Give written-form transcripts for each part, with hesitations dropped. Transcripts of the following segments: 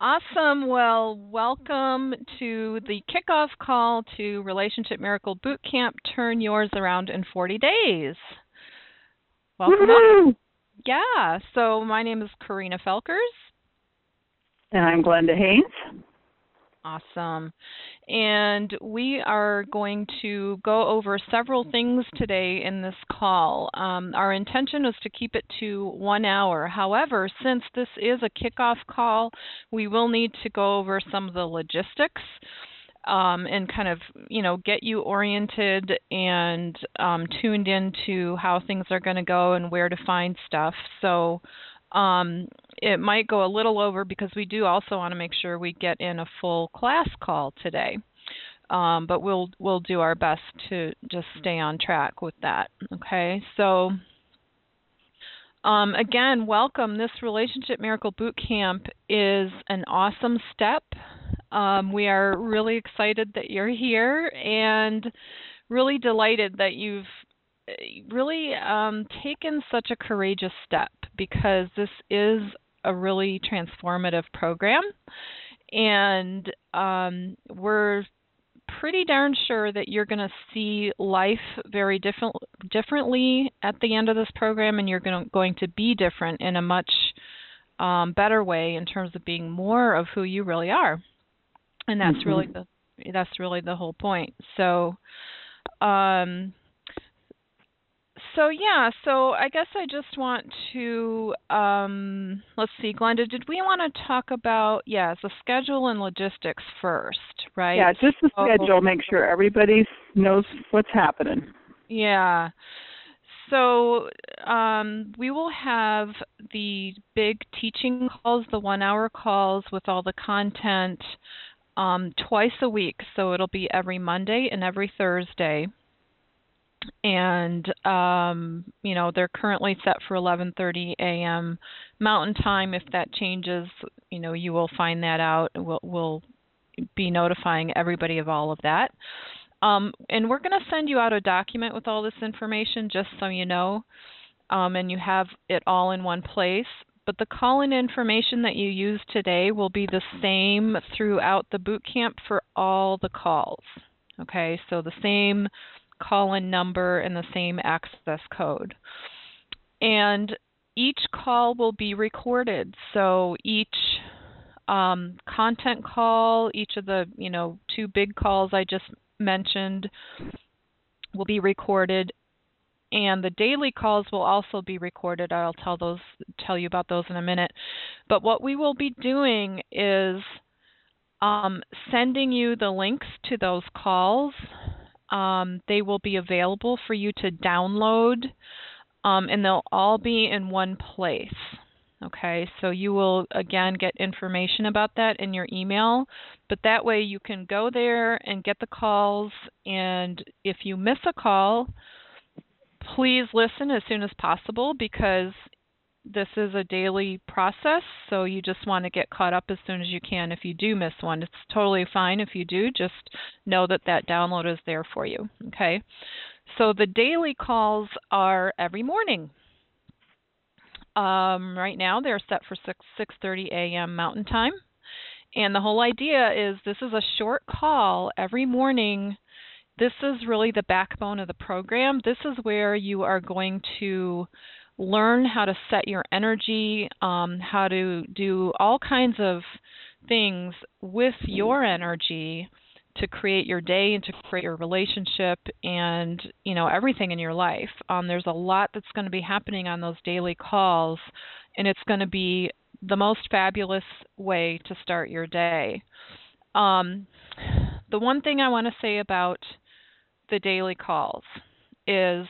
Awesome. Well, welcome to the kickoff call to Relationship Miracle Bootcamp. Turn yours around in 40 days. Welcome up. Woo-hoo! Yeah. So my name is Karina Felkers. And I'm Glenda Haynes. Awesome. And we are going to go over several things today in this call. Our intention is to keep it to 1 hour. However, since this is a kickoff call, we will need to go over some of the logistics and kind of, get you oriented and tuned into how things are going to go and where to find stuff. So it might go a little over because we do also want to make sure we get in a full class call today. But we'll do our best to just stay on track with that. Okay, so again, welcome. This Relationship Miracle Bootcamp is an awesome step. We are really excited that you're here and really delighted that you've really taken such a courageous step, because this is a really transformative program, and we're pretty darn sure that you're going to see life very differently at the end of this program, and you're going to be different in a much better way in terms of being more of who you really are, and that's really the whole point. So. So I guess I just want to, let's see, Glenda, did we want to talk about, the schedule and logistics first, right? Yeah, just the schedule, make sure everybody knows what's happening. Yeah. So we will have the big teaching calls, the 1 hour calls with all the content twice a week. So it'll be every Monday and every Thursday. And, they're currently set for 11:30 a.m. Mountain Time. If that changes, you will find that out. We'll be notifying everybody of all of that. And we're going to send you out a document with all this information, just so you know, and you have it all in one place. But the call-in information that you use today will be the same throughout the boot camp for all the calls. Okay, so the same call-in number and the same access code. And each call will be recorded. So each content call, each of the, two big calls I just mentioned will be recorded. And the daily calls will also be recorded. I'll tell you about those in a minute. But what we will be doing is sending you the links to those calls. They will be available for you to download, and they'll all be in one place. Okay, so you will, again, get information about that in your email, but that way you can go there and get the calls, and if you miss a call, please listen as soon as possible, because this is a daily process, so you just want to get caught up as soon as you can if you do miss one. It's totally fine if you do. Just know that that download is there for you, okay? So the daily calls are every morning. Right now they're set for 6:30 a.m. Mountain Time. And the whole idea is this is a short call every morning. This is really the backbone of the program. This is where you are going to learn how to set your energy, how to do all kinds of things with your energy to create your day and to create your relationship and, everything in your life. There's a lot that's going to be happening on those daily calls, and it's going to be the most fabulous way to start your day. The one thing I want to say about the daily calls is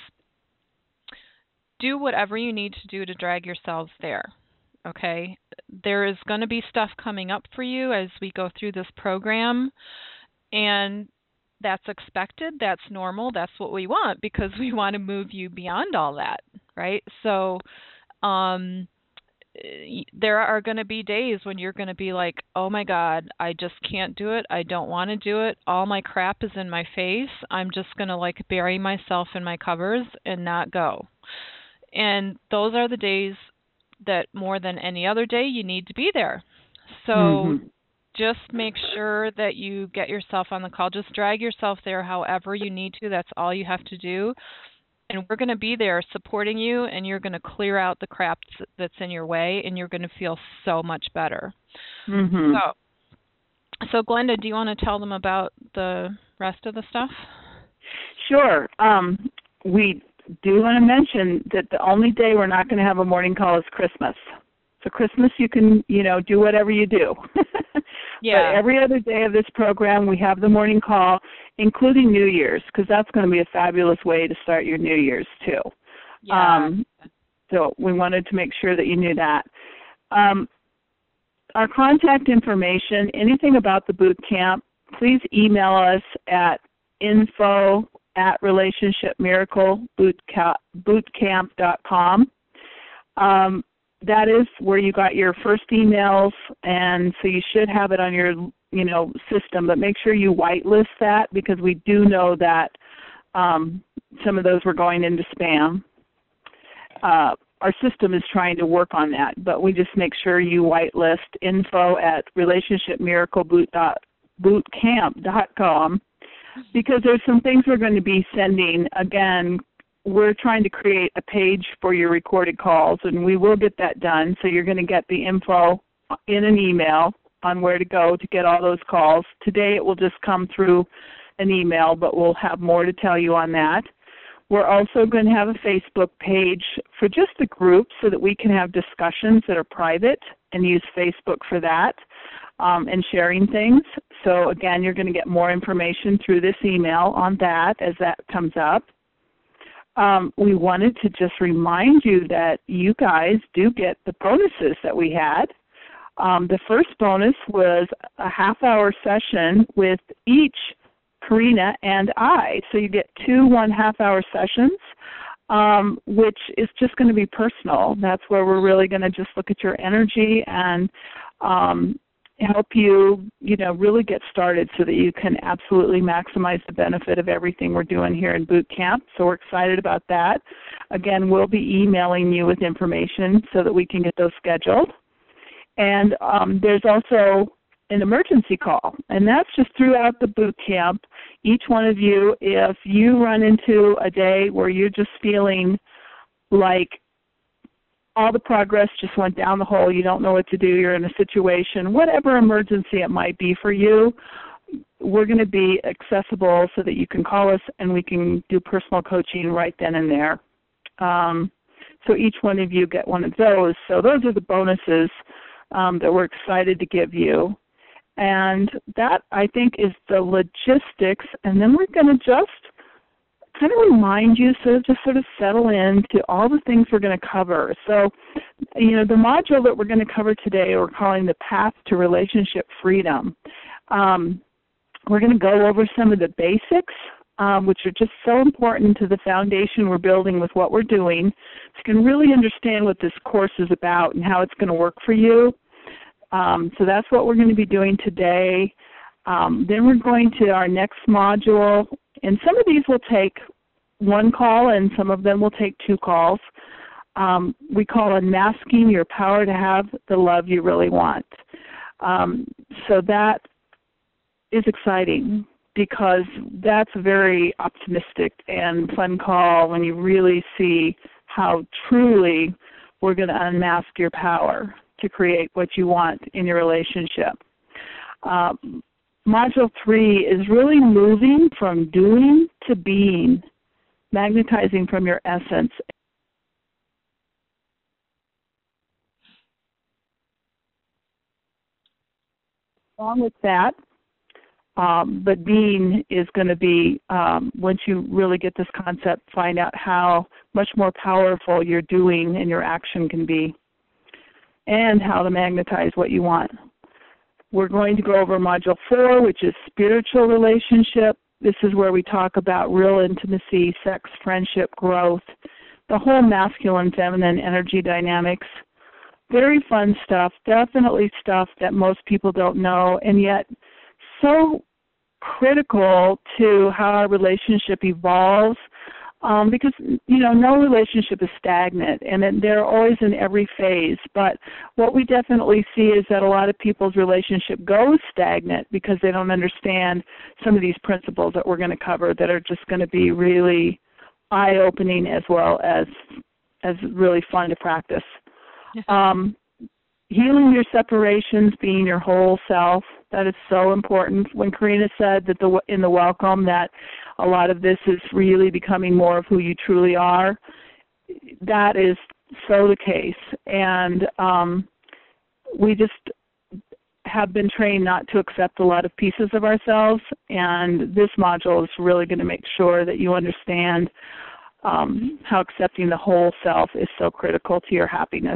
do whatever you need to do to drag yourselves there, okay? There is going to be stuff coming up for you as we go through this program, and that's expected, that's normal, that's what we want, because we want to move you beyond all that, right? So there are going to be days when you're going to be like, oh my God, I just can't do it. I don't want to do it. All my crap is in my face. I'm just going to bury myself in my covers and not go. And those are the days that more than any other day you need to be there. So just make sure that you get yourself on the call. Just drag yourself there however you need to. That's all you have to do. And we're going to be there supporting you, and you're going to clear out the crap that's in your way, and you're going to feel so much better. So Glenda, do you want to tell them about the rest of the stuff? Sure. We do want to mention that the only day we're not going to have a morning call is Christmas. So Christmas you can, do whatever you do. Yeah. But every other day of this program we have the morning call, including New Year's, because that's going to be a fabulous way to start your New Year's too. Yeah. So we wanted to make sure that you knew that. Our contact information, anything about the boot camp, please email us at info@relationshipmiraclebootcamp.com. That is where you got your first emails, and so you should have it on your system, but make sure you whitelist that, because we do know that some of those were going into spam. Our system is trying to work on that, but we just make sure you whitelist info@relationshipmiraclebootcamp.com, because there's some things we're going to be sending. Again, we're trying to create a page for your recorded calls, and we will get that done. So you're going to get the info in an email on where to go to get all those calls. Today it will just come through an email, but we'll have more to tell you on that. We're also going to have a Facebook page for just the group so that we can have discussions that are private and use Facebook for that and sharing things. So again, you're going to get more information through this email on that as that comes up. We wanted to just remind you that you guys do get the bonuses that we had. The first bonus was a half-hour session with each Karina and I. So you get 2 1.5-hour sessions, which is just going to be personal. That's where we're really going to just look at your energy and help you, really get started so that you can absolutely maximize the benefit of everything we're doing here in boot camp. So we're excited about that. Again, we'll be emailing you with information so that we can get those scheduled. And there's also an emergency call, and that's just throughout the boot camp. Each one of you, if you run into a day where you're just feeling like all the progress just went down the hole, you don't know what to do, you're in a situation, whatever emergency it might be for you, we're going to be accessible so that you can call us and we can do personal coaching right then and there. So each one of you get one of those. So those are the bonuses that we're excited to give you. And that, I think, is the logistics. And then we're going to just kind of remind you, so just sort of settle in to all the things we're going to cover. So, the module that we're going to cover today, we're calling the Path to Relationship Freedom. We're going to go over some of the basics, which are just so important to the foundation we're building with what we're doing, so you can really understand what this course is about and how it's going to work for you. So that's what we're going to be doing today. Then we're going to our next module, and some of these will take 1 call and some of them will take 2 calls. We call Unmasking Your Power to Have the Love You Really Want. So that is exciting because that's a very optimistic and fun call when you really see how truly we're going to unmask your power to create what you want in your relationship. Module 3 is really moving from doing to being, magnetizing from your essence. Along with that, but being is going to be, once you really get this concept, find out how much more powerful your doing and your action can be, and how to magnetize what you want. We're going to go over Module 4, which is spiritual relationship. This is where we talk about real intimacy, sex, friendship, growth, the whole masculine-feminine energy dynamics. Very fun stuff, definitely stuff that most people don't know, and yet so critical to how our relationship evolves, because, no relationship is stagnant, and they're always in every phase. But what we definitely see is that a lot of people's relationship goes stagnant because they don't understand some of these principles that we're going to cover that are just going to be really eye-opening as well as really fun to practice. Healing your separations, being your whole self, that is so important. When Karina said that in the welcome that a lot of this is really becoming more of who you truly are, that is so the case. And we just have been trained not to accept a lot of pieces of ourselves, and this module is really going to make sure that you understand how accepting the whole self is so critical to your happiness.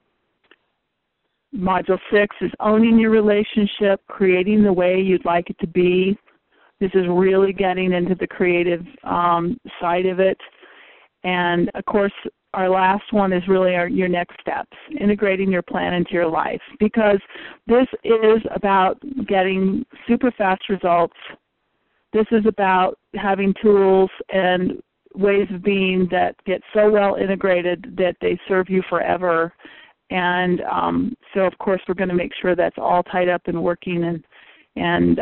Module 6 is owning your relationship, creating the way you'd like it to be. This is really getting into the creative side of it. And, of course, our last one is really your next steps, integrating your plan into your life, because this is about getting super fast results. This is about having tools and ways of being that get so well integrated that they serve you forever. And so, of course, we're going to make sure that's all tied up and working and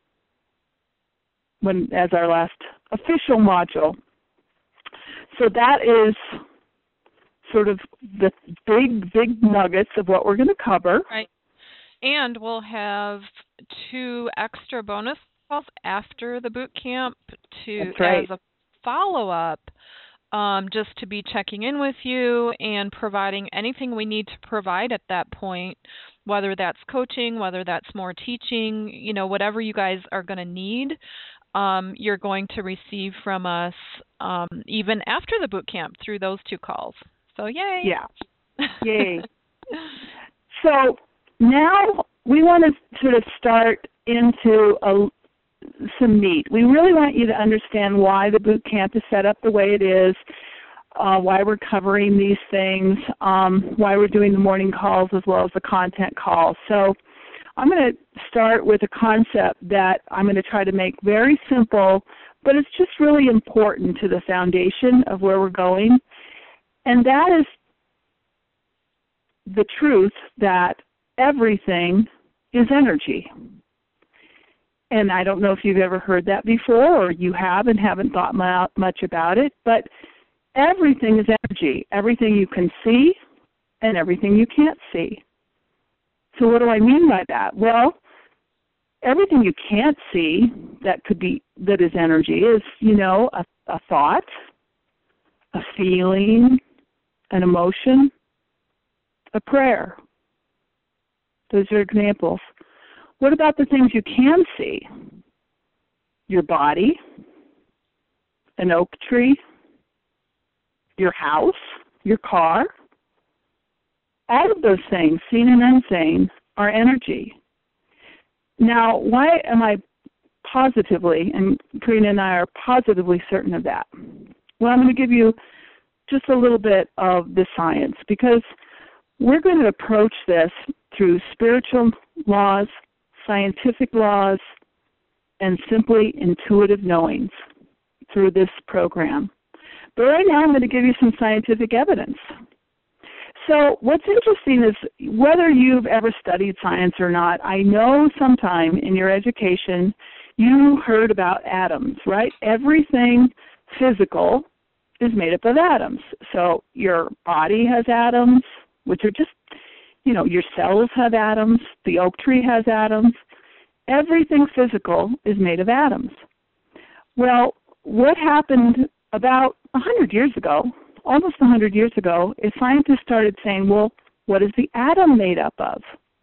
as our last official module. So that is sort of the big nuggets of what we're going to cover. Right. And we'll have 2 extra bonus calls after the boot camp as a follow-up. Just to be checking in with you and providing anything we need to provide at that point, whether that's coaching, whether that's more teaching, whatever you guys are going to need, you're going to receive from us even after the boot camp through those 2 calls. So yay! Yeah, yay. So now we want to sort of start into some meat. We really want you to understand why the boot camp is set up the way it is, why we're covering these things, why we're doing the morning calls as well as the content calls. So I'm going to start with a concept that I'm going to try to make very simple, but it's just really important to the foundation of where we're going, and that is the truth that everything is energy. And I don't know if you've ever heard that before, or you have and haven't thought much about it, but everything is energy. Everything you can see and everything you can't see. So what do I mean by that? Well, everything you can't see that is energy is, a thought, a feeling, an emotion, a prayer. Those are examples. What about the things you can see? Your body, an oak tree, your house, your car. All of those things, seen and unseen, are energy. Now, why am I positively, and Karina and I are positively certain of that? Well, I'm going to give you just a little bit of the science, because we're going to approach this through spiritual laws, scientific laws, and simply intuitive knowings through this program. But right now I'm going to give you some scientific evidence. So what's interesting is whether you've ever studied science or not, I know sometime in your education you heard about atoms, right? Everything physical is made up of atoms. So your body has atoms, which are just, your cells have atoms, the oak tree has atoms. Everything physical is made of atoms. Well, what happened about 100 years ago, almost 100 years ago, is scientists started saying, well, what is the atom made up of?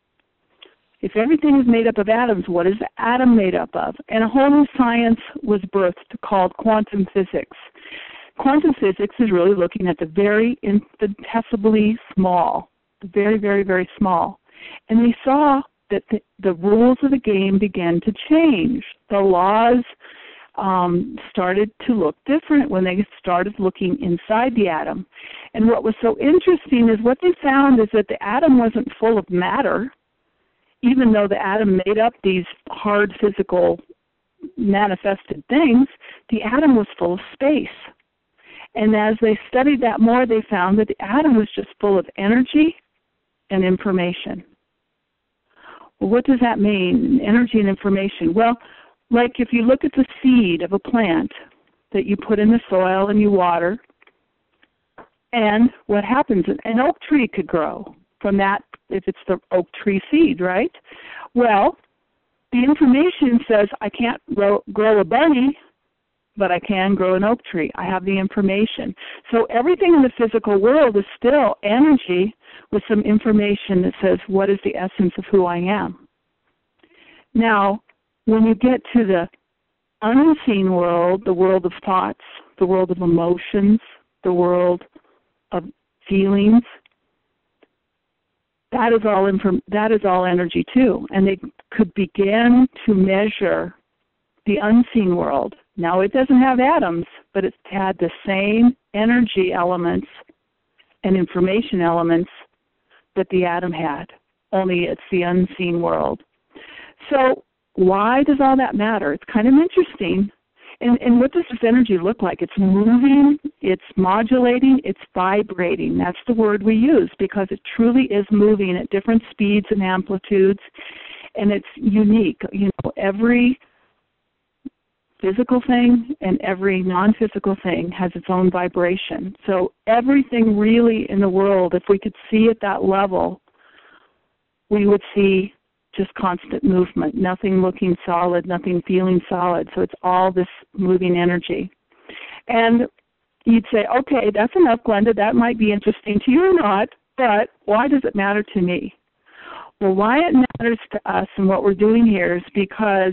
If everything is made up of atoms, what is the atom made up of? And a whole new science was birthed called quantum physics. Quantum physics is really looking at the very infinitesimally small, the very, very, very small. And they saw that the rules of the game began to change. The laws started to look different when they started looking inside the atom. And what was so interesting is what they found is that the atom wasn't full of matter, even though the atom made up these hard physical manifested things. The atom was full of space. And as they studied that more, they found that the atom was just full of energy and information. Well, what does that mean, energy and information? Well, like if you look at the seed of a plant that you put in the soil and you water, and what happens, an oak tree could grow from that if it's the oak tree seed, right? Well, the information says I can't grow a bunny, but I can grow an oak tree. I have the information. So everything in the physical world is still energy with some information that says what is the essence of who I am. Now, when you get to the unseen world, the world of thoughts, the world of emotions, the world of feelings, that is all energy too. And they could begin to measure the unseen world. Now, it doesn't have atoms, but it's had the same energy elements and information elements that the atom had, only it's the unseen world. So why does all that matter? It's kind of interesting. And what does this energy look like? It's moving, it's modulating, it's vibrating. That's the word we use because it truly is moving at different speeds and amplitudes, and it's unique. You know, every physical thing and every non-physical thing has its own vibration. So everything really in the world, if we could see at that level, we would see just constant movement, nothing looking solid, nothing feeling solid. So it's all this moving energy. And you'd say, okay, that's enough, Glenda. That might be interesting to you or not, but why does it matter to me? Well, why it matters to us and what we're doing here is because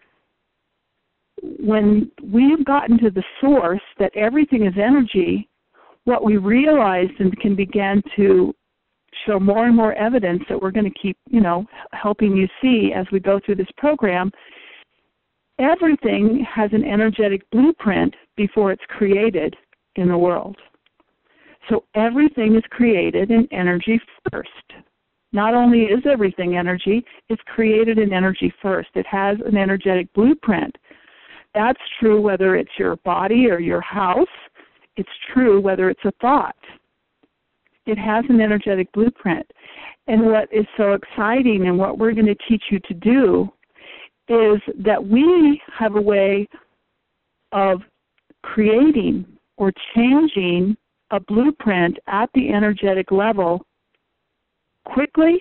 when we've gotten to the source that everything is energy, what we realized and can begin to show more and more evidence that we're going to keep, helping you see as we go through this program, everything has an energetic blueprint before it's created in the world. So everything is created in energy first. Not only is everything energy, it's created in energy first. It has an energetic blueprint. That's true whether it's your body or your house. It's true whether it's a thought. It has an energetic blueprint. And what is so exciting and what we're going to teach you to do is that we have a way of creating or changing a blueprint at the energetic level quickly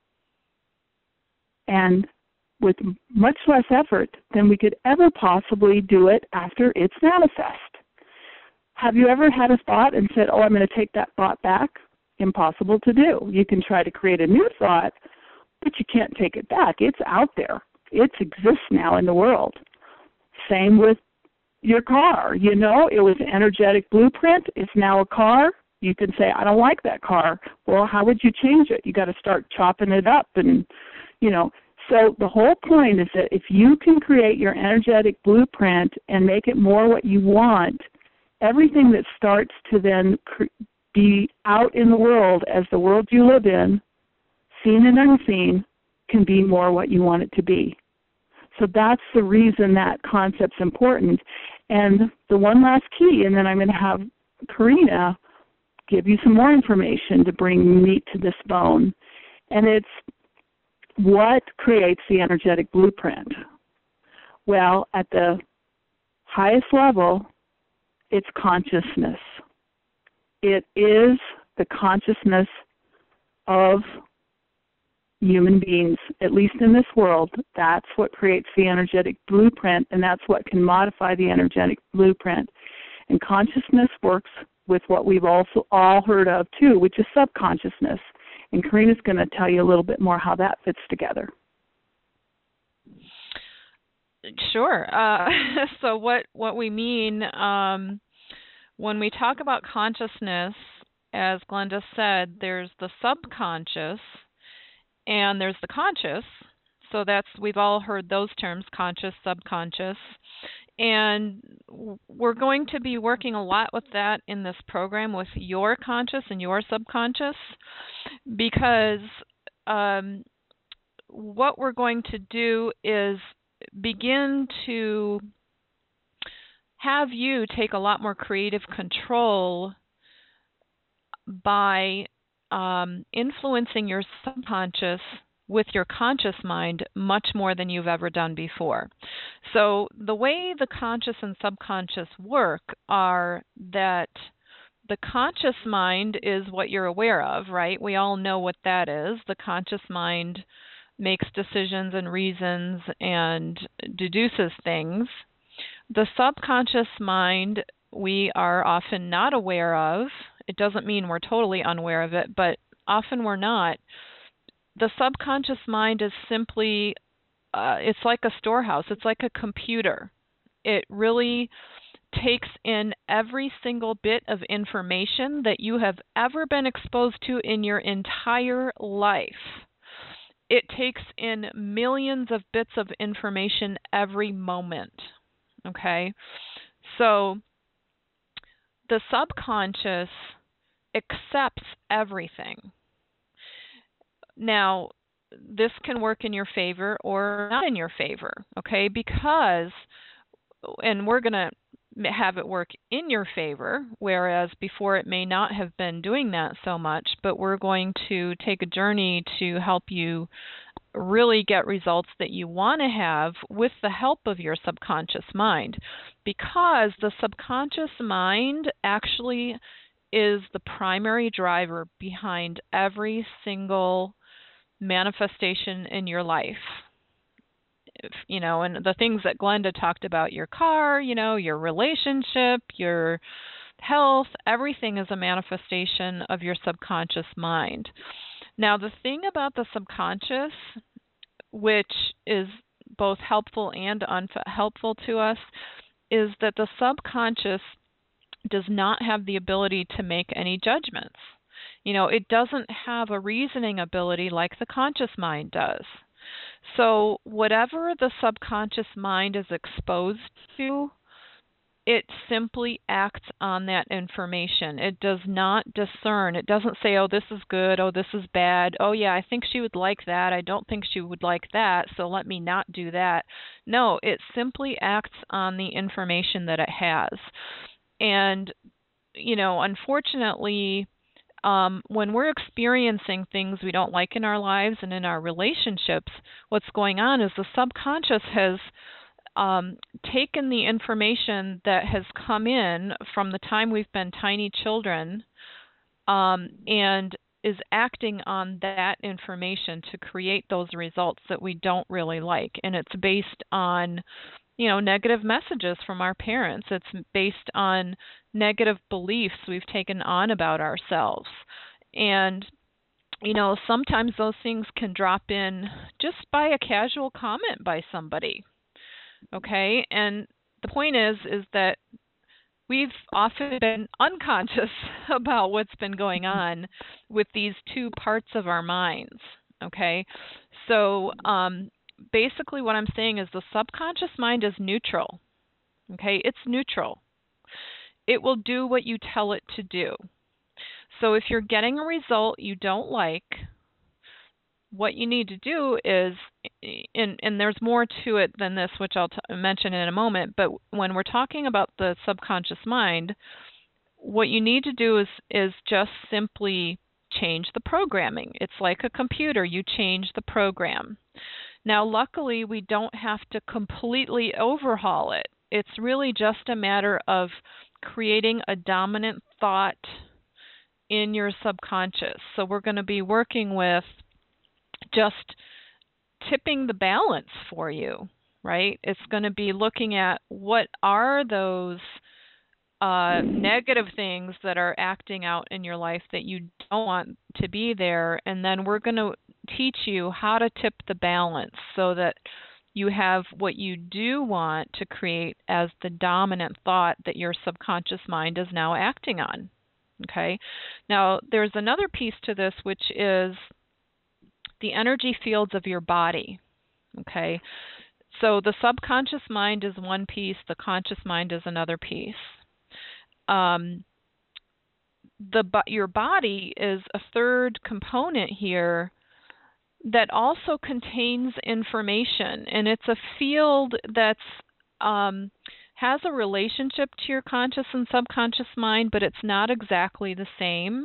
and with much less effort than we could ever possibly do it after it's manifest. Have you ever had a thought and said, I'm going to take that thought back? Impossible to do. You can try to create a new thought, but you can't take it back. It's out there. It exists now in the world. Same with your car. It was an energetic blueprint. It's now a car. You can say, I don't like that car. Well, how would you change it? You got to start chopping it up and, So the whole point is that if you can create your energetic blueprint and make it more what you want, everything that starts to then be out in the world as the world you live in, seen and unseen, can be more what you want it to be. So that's the reason that concept's important. And the one last key, and then I'm going to have Karina give you some more information to bring meat to this bone, and it's what creates the energetic blueprint. Well, at the highest level, it's consciousness. It is the consciousness of human beings, at least in this world. That's what creates the energetic blueprint, and that's what can modify the energetic blueprint. And consciousness works with what we've also all heard of, too, which is subconsciousness. And Karina's going to tell you a little bit more how that fits together. Sure. So what we mean when we talk about consciousness, as Glenda said, there's the subconscious and there's the conscious. So we've all heard those terms, conscious, subconscious. And we're going to be working a lot with that in this program with your conscious and your subconscious, because what we're going to do is begin to have you take a lot more creative control by influencing your subconscious with your conscious mind much more than you've ever done before. So the way the conscious and subconscious work are that the conscious mind is what you're aware of, right? We all know what that is. The conscious mind makes decisions and reasons and deduces things. The subconscious mind we are often not aware of. It doesn't mean we're totally unaware of it, but often we're not. The subconscious mind is simply, it's like a storehouse. It's like a computer. It really takes in every single bit of information that you have ever been exposed to in your entire life. It takes in millions of bits of information every moment. Okay? So the subconscious accepts everything. Now, this can work in your favor or not in your favor, okay? Because, and we're going to have it work in your favor, whereas before it may not have been doing that so much, but we're going to take a journey to help you really get results that you want to have with the help of your subconscious mind, because the subconscious mind actually is the primary driver behind every single manifestation in your life. And the things that Glenda talked about, your car, your relationship, your health, everything is a manifestation of your subconscious mind. Now, the thing about the subconscious, which is both helpful and unhelpful to us, is that the subconscious does not have the ability to make any judgments. It doesn't have a reasoning ability like the conscious mind does. So whatever the subconscious mind is exposed to, it simply acts on that information. It does not discern. It doesn't say, oh, this is good, oh, this is bad, oh, yeah, I think she would like that, I don't think she would like that, so let me not do that. No, it simply acts on the information that it has. And, unfortunately, when we're experiencing things we don't like in our lives and in our relationships, what's going on is the subconscious has taken the information that has come in from the time we've been tiny children and is acting on that information to create those results that we don't really like. And it's based on negative messages from our parents. It's based on negative beliefs we've taken on about ourselves. And, sometimes those things can drop in just by a casual comment by somebody. Okay? And the point is that we've often been unconscious about what's been going on with these two parts of our minds. Okay? So, basically what I'm saying is the subconscious mind is neutral. Okay? It's neutral. It will do what you tell it to do. So if you're getting a result you don't like, what you need to do is, and there's more to it than this, which I'll mention in a moment, but when we're talking about the subconscious mind, what you need to do is just simply change the programming. It's like a computer. You change the program. Now, luckily, we don't have to completely overhaul it. It's really just a matter of creating a dominant thought in your subconscious. So we're going to be working with just tipping the balance for you, right? It's going to be looking at what are those negative things that are acting out in your life that you don't want to be there, and then we're going to teach you how to tip the balance so that you have what you do want to create as the dominant thought that your subconscious mind is now acting on. Okay? Now, there's another piece to this, which is the energy fields of your body. Okay? So the subconscious mind is one piece, the conscious mind is another piece. Your body is a third component here that also contains information, and it's a field that's has a relationship to your conscious and subconscious mind, but it's not exactly the same.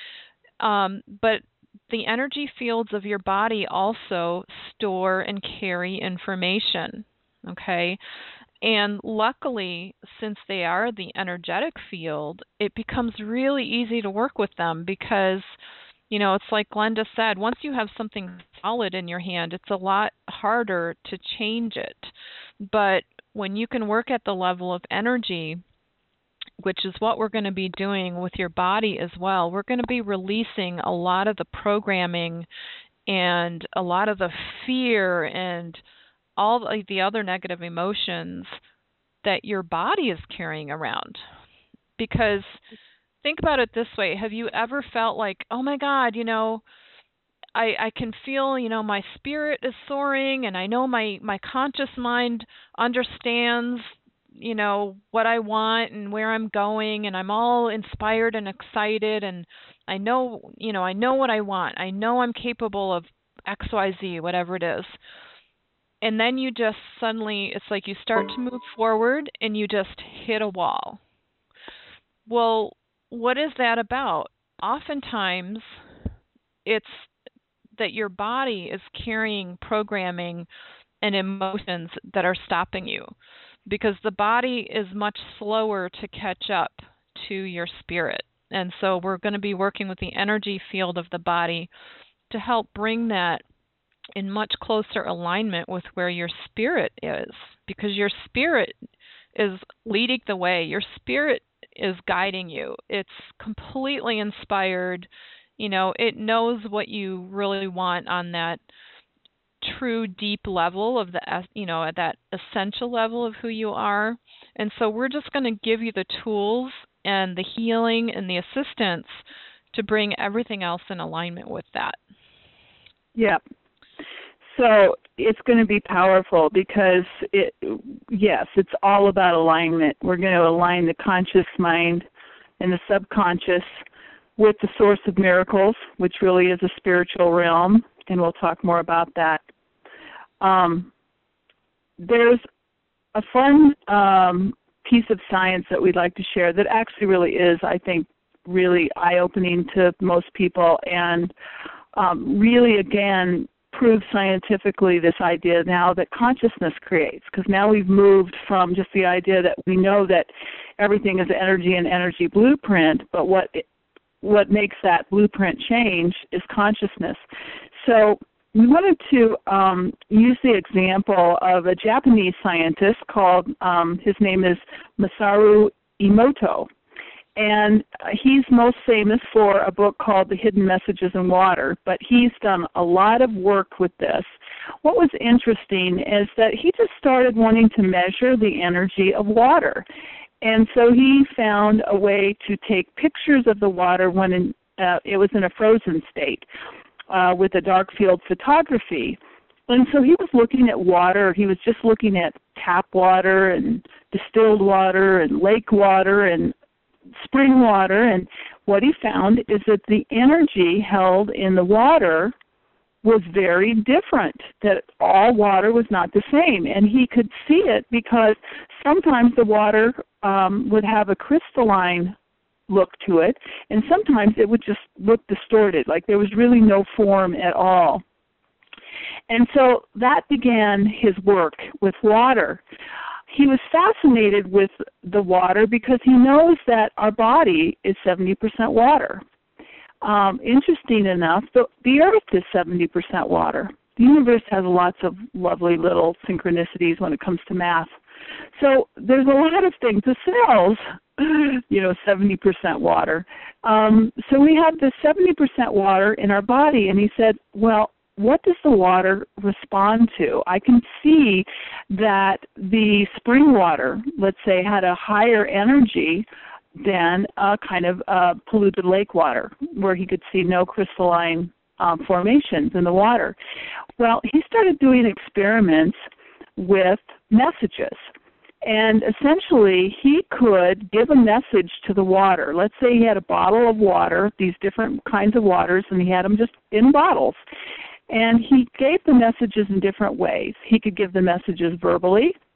But the energy fields of your body also store and carry information, okay? And luckily, since they are the energetic field, it becomes really easy to work with them because, it's like Glenda said, once you have something solid in your hand, it's a lot harder to change it. But when you can work at the level of energy, which is what we're going to be doing with your body as well, we're going to be releasing a lot of the programming and a lot of the fear and all the other negative emotions that your body is carrying around. Because think about it this way. Have you ever felt like, oh my God, I can feel, my spirit is soaring, and I know my conscious mind understands, what I want and where I'm going, and I'm all inspired and excited, and I know what I want. I know I'm capable of XYZ, whatever it is. And then you just suddenly, it's like you start to move forward and you just hit a wall. Well, what is that about? Oftentimes, it's that your body is carrying programming and emotions that are stopping you, because the body is much slower to catch up to your spirit. And so we're going to be working with the energy field of the body to help bring that in much closer alignment with where your spirit is, because your spirit is leading the way. Your spirit is guiding you. It's completely inspired. It knows what you really want on that true deep level of at that essential level of who you are. And so we're just going to give you the tools and the healing and the assistance to bring everything else in alignment with that. Yeah. So it's going to be powerful because, it's all about alignment. We're going to align the conscious mind and the subconscious with the source of miracles, which really is a spiritual realm, and we'll talk more about that. There's a fun piece of science that we'd like to share that actually really is, I think, really eye-opening to most people, and really, again, proves scientifically this idea now that consciousness creates, because now we've moved from just the idea that we know that everything is energy and energy blueprint, but what makes that blueprint change is consciousness. So we wanted to use the example of a Japanese scientist called, his name is Masaru Emoto. And he's most famous for a book called The Hidden Messages in Water, but he's done a lot of work with this. What was interesting is that he just started wanting to measure the energy of water. And so he found a way to take pictures of the water when it was in a frozen state with a dark field photography. And so he was looking at water. He was just looking at tap water and distilled water and lake water and spring water, and what he found is that the energy held in the water was very different, that all water was not the same. And he could see it because sometimes the water would have a crystalline look to it, and sometimes it would just look distorted, like there was really no form at all. And so that began his work with water. He was fascinated with the water because he knows that our body is 70% water. Interesting enough, the Earth is 70% water. The universe has lots of lovely little synchronicities when it comes to math. So there's a lot of things. The cells, 70% water. So we have this 70% water in our body, and he said, well, what does the water respond to? I can see that the spring water, let's say, had a higher energy than a kind of polluted lake water, where he could see no crystalline formations in the water. Well, he started doing experiments with messages. And essentially, he could give a message to the water. Let's say he had a bottle of water, these different kinds of waters, and he had them just in bottles. And he gave the messages in different ways. He could give the messages verbally.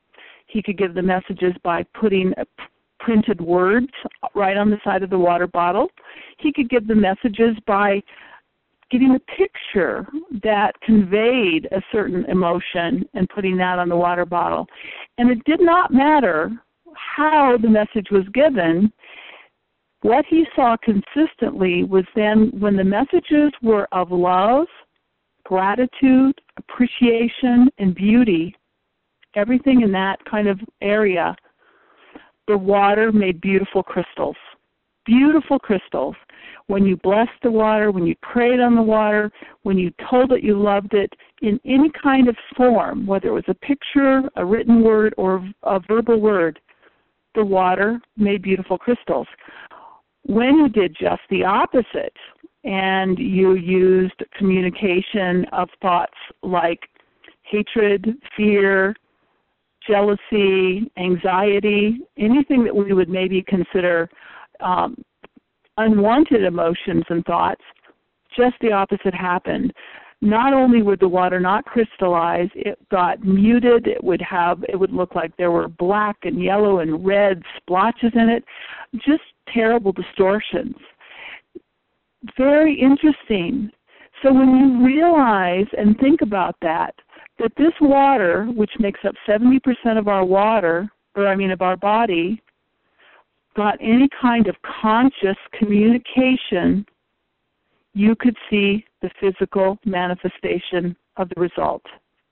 He could give the messages by putting printed words right on the side of the water bottle. He could give the messages by getting a picture that conveyed a certain emotion and putting that on the water bottle. And it did not matter how the message was given. What he saw consistently was then when the messages were of love, gratitude, appreciation, and beauty, everything in that kind of area, the water made beautiful crystals. Beautiful crystals. When you blessed the water, when you prayed on the water, when you told it you loved it, in any kind of form, whether it was a picture, a written word, or a verbal word, the water made beautiful crystals. When you did just the opposite, and you used communication of thoughts like hatred, fear, jealousy, anxiety, anything that we would maybe consider unwanted emotions and thoughts, just the opposite happened. Not only would the water not crystallize, it got muted. It would look like there were black and yellow and red splotches in it, just terrible distortions. Very interesting. So when you realize and think about that this water, which makes up 70% of our of our body, got any kind of conscious communication, you could see the physical manifestation of the result.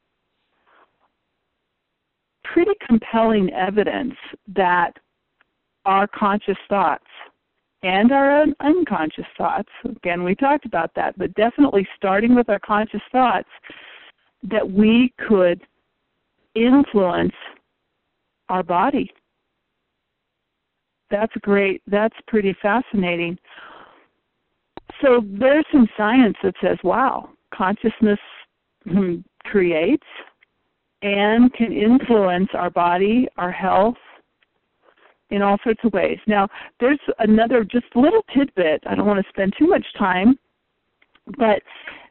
Pretty compelling evidence that our conscious thoughts and our unconscious thoughts, again, we talked about that, but definitely starting with our conscious thoughts, that we could influence our body. That's great. That's pretty fascinating. So there's some science that says, wow, consciousness creates and can influence our body, our health, in all sorts of ways. Now, there's another just little tidbit. I don't want to spend too much time, but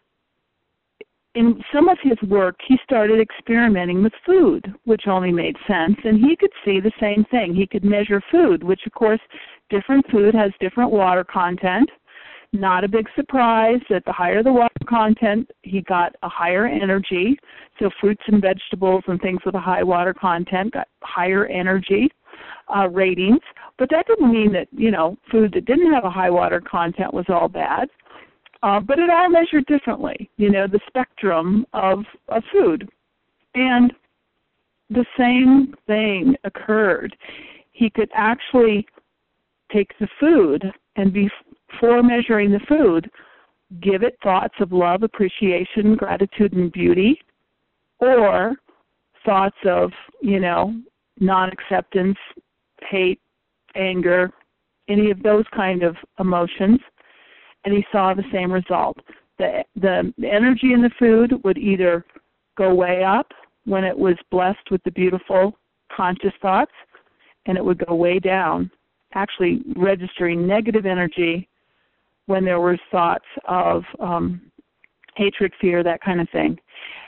in some of his work, he started experimenting with food, which only made sense, and he could see the same thing. He could measure food, which, of course, different food has different water content. Not a big surprise that the higher the water content, he got a higher energy. So fruits and vegetables and things with a high water content got higher energy ratings. But that didn't mean that, food that didn't have a high water content was all bad. But it all measured differently, the spectrum of food. And the same thing occurred. He could actually take the food and before measuring the food, give it thoughts of love, appreciation, gratitude, and beauty, or thoughts of, non-acceptance, hate, anger, any of those kind of emotions, and he saw the same result. The energy in the food would either go way up when it was blessed with the beautiful conscious thoughts, and it would go way down, actually registering negative energy when there were thoughts of hatred, fear, that kind of thing.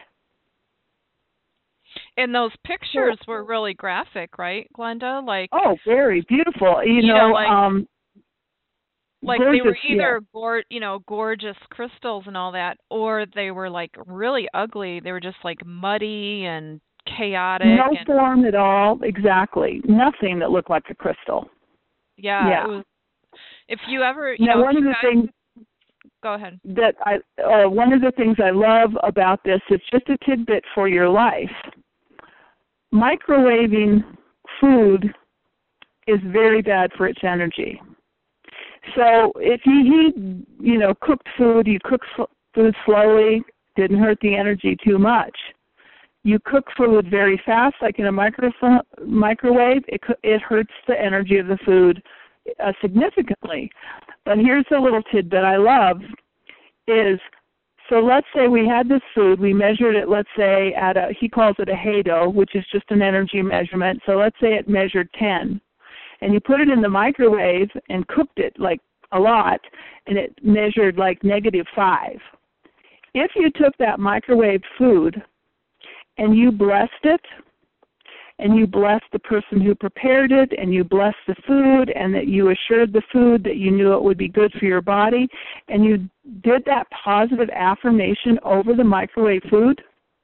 And those pictures were really graphic, right, Glenda? Very beautiful. Like gorgeous, they were either gorgeous crystals and all that, or they were like really ugly. They were just like muddy and chaotic. No form at all. Exactly. Nothing that looked like a crystal. Yeah. It was, if you ever, one of the things. Go ahead. One of the things I love about this is just a tidbit for your life. Microwaving food is very bad for its energy. So if you cooked food, you cook food slowly, didn't hurt the energy too much. You cook food very fast, like in a microwave, it hurts the energy of the food significantly. But here's a little tidbit I love is, so let's say we had this food, we measured it, let's say he calls it a hado, which is just an energy measurement. So let's say it measured 10. And you put it in the microwave and cooked it like a lot, and it measured like -5. If you took that microwave food and you blessed it and you blessed the person who prepared it, and you blessed the food, and that you assured the food that you knew it would be good for your body, and you did that positive affirmation over the microwave food,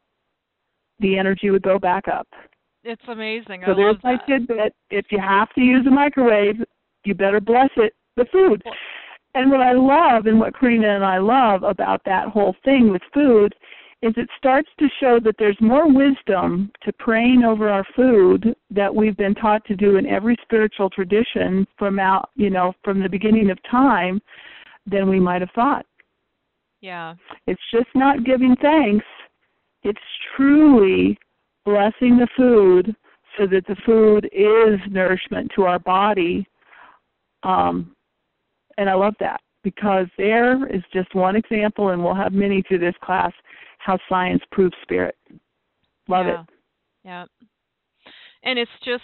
the energy would go back up. It's amazing. So there's my tidbit. If you have to use a microwave, you better bless it, the food. And what I love, and what Karina and I love about that whole thing with food, is it starts to show that there's more wisdom to praying over our food that we've been taught to do in every spiritual tradition from the beginning of time than we might have thought. Yeah. It's just not giving thanks. It's truly blessing the food so that the food is nourishment to our body. And I love that, because there is just one example, and we'll have many through this class, how science proves spirit. Love it. Yeah. And it's just,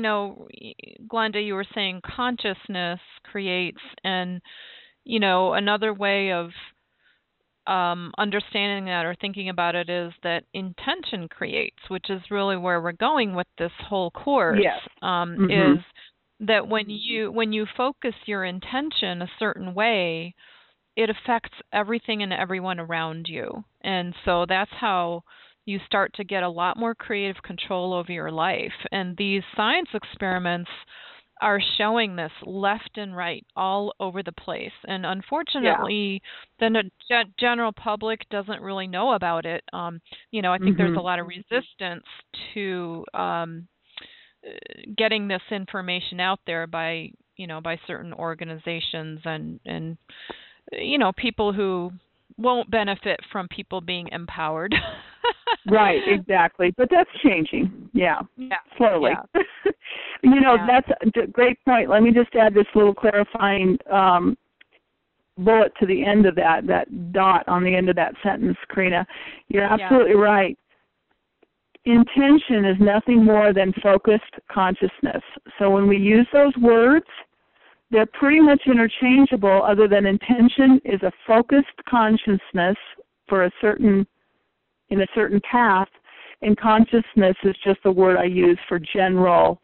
Glenda, you were saying consciousness creates, and, another way of understanding that or thinking about it is that intention creates, which is really where we're going with this whole course. Yes. Is that when you focus your intention a certain way, it affects everything and everyone around you. And so that's how you start to get a lot more creative control over your life. And these science experiments are showing this left and right all over the place. And unfortunately, the general public doesn't really know about it. I think there's a lot of resistance to getting this information out there by certain organizations and people who won't benefit from people being empowered. Right, exactly. But that's changing. Yeah. Slowly. Yeah. That's a great point. Let me just add this little clarifying bullet to the end of that dot on the end of that sentence, Karina. You're absolutely right. Intention is nothing more than focused consciousness. So when we use those words, they're pretty much interchangeable, other than intention is a focused consciousness for in a certain path, and consciousness is just the word I use for general,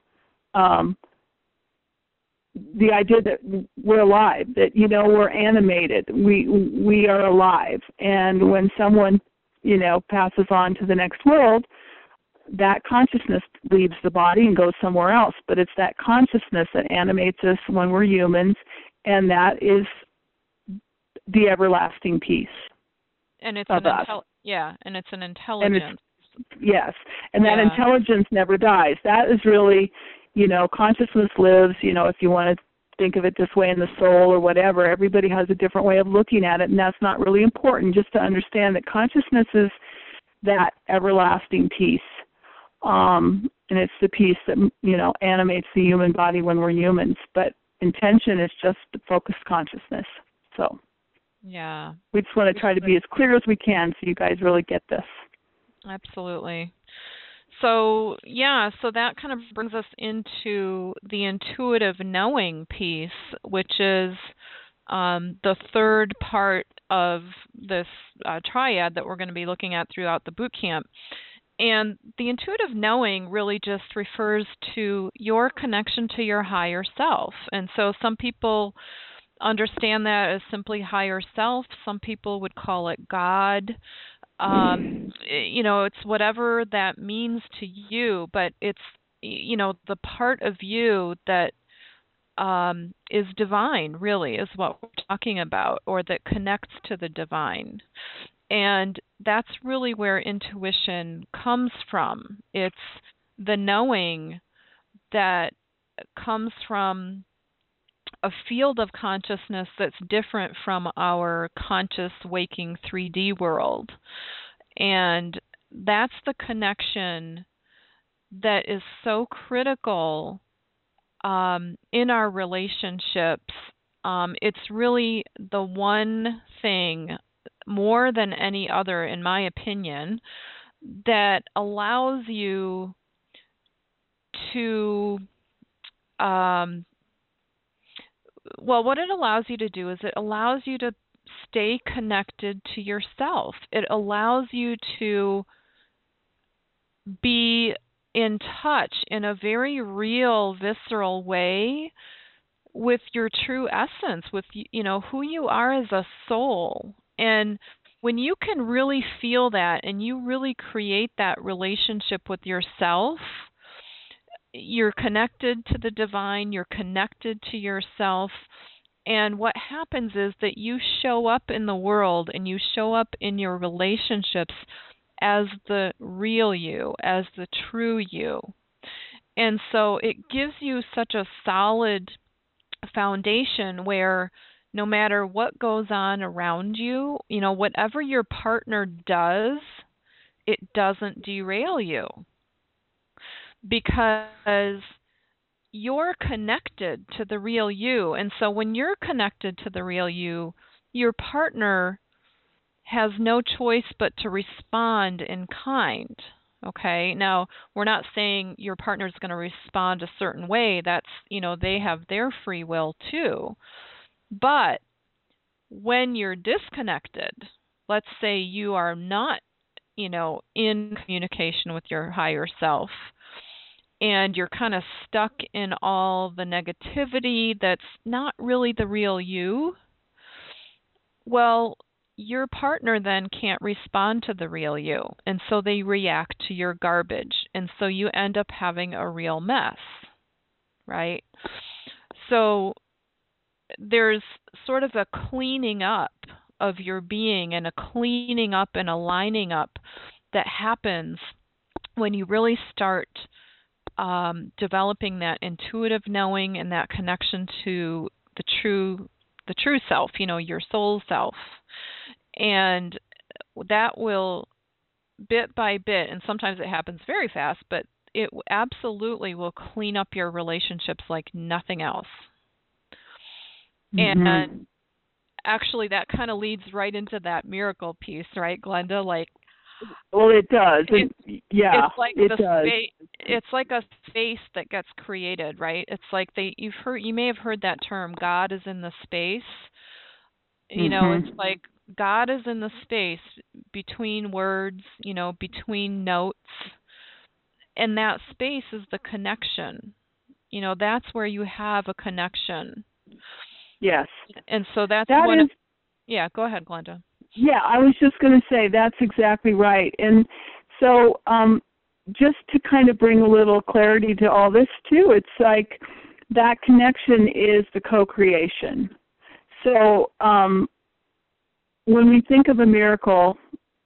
the idea that we're alive, that, we're animated, we are alive. And when someone, passes on to the next world, that consciousness leaves the body and goes somewhere else. But it's that consciousness that animates us when we're humans, and that is the everlasting peace. And it's of us. And it's an intelligence. Yes, and that intelligence never dies. That is really, consciousness lives, if you want to think of it this way, in the soul or whatever. Everybody has a different way of looking at it, and that's not really important. Just to understand that consciousness is that everlasting peace. And it's the peace that, animates the human body when we're humans. But intention is just the focused consciousness. So we just want to try to be as clear as we can so you guys really get this. Absolutely. So that kind of brings us into the intuitive knowing piece, which is the third part of this triad that we're going to be looking at throughout the boot camp. And the intuitive knowing really just refers to your connection to your higher self. And so some people understand that as simply higher self. Some people would call it God. It's whatever that means to you, but it's, the part of you that is divine, really, is what we're talking about, or that connects to the divine. And that's really where intuition comes from. It's the knowing that comes from a field of consciousness that's different from our conscious waking 3D world. And that's the connection that is so critical in our relationships. It's really the one thing, more than any other, in my opinion, that allows you to, what it allows you to do is it allows you to stay connected to yourself. It allows you to be in touch in a very real, visceral way with your true essence, with who you are as a soul. And when you can really feel that and you really create that relationship with yourself, you're connected to the divine, you're connected to yourself. And what happens is that you show up in the world and you show up in your relationships as the real you, as the true you. And so it gives you such a solid foundation where no matter what goes on around you, whatever your partner does, it doesn't derail you because you're connected to the real you. And so when you're connected to the real you, your partner has no choice but to respond in kind. Okay, now we're not saying your partner's going to respond a certain way. That's, they have their free will too. But when you're disconnected, let's say you are not, in communication with your higher self, and you're kind of stuck in all the negativity that's not really the real you, well, your partner then can't respond to the real you, and so they react to your garbage, and so you end up having a real mess, right? So there's sort of a cleaning up of your being and a cleaning up and aligning up that happens when you really start developing that intuitive knowing and that connection to the true self, your soul self. And that will, bit by bit, and sometimes it happens very fast, but it absolutely will clean up your relationships like nothing else. Mm-hmm. And actually that kind of leads right into that miracle piece, right, Glenda? Well, it does. Yeah, it's like it does. It's like a space that gets created, right? It's like you may have heard that term, God is in the space. Mm-hmm. It's like God is in the space between words, between notes. And that space is the connection. That's where you have a connection. Yes. And so that's yeah, go ahead, Glenda. Yeah, I was just going to say that's exactly right. And so just to kind of bring a little clarity to all this too, it's like that connection is the co-creation. So when we think of a miracle,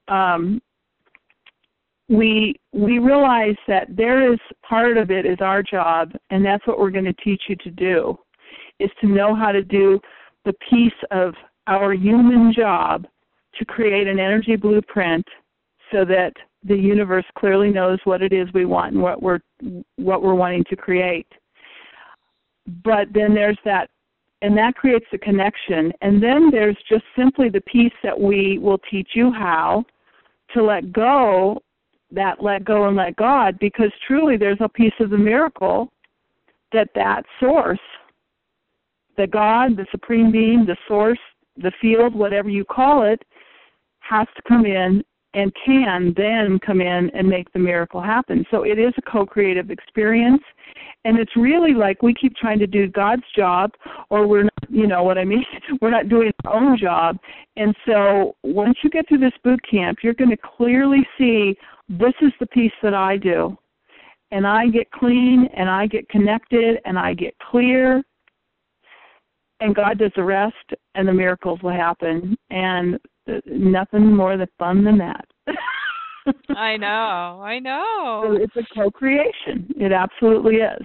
we realize that there is part of it is our job, and that's what we're going to teach you to do, is to know how to do the piece of our human job to create an energy blueprint so that the universe clearly knows what it is we want and what we're wanting to create. But then there's that, and that creates the connection. And then there's just simply the piece that we will teach you how to let go and let God, because truly there's a piece of the miracle that source, the God, the supreme being, the source, the field, whatever you call it, has to come in and can then come in and make the miracle happen. So it is a co-creative experience, and it's really like we keep trying to do God's job, or we're not, we're not doing our own job. And so once you get to this boot camp, you're going to clearly see this is the piece that I do. And I get clean, and I get connected, and I get clear, and God does the rest, and the miracles will happen. And nothing more fun than that. I know. So it's a co-creation. It absolutely is.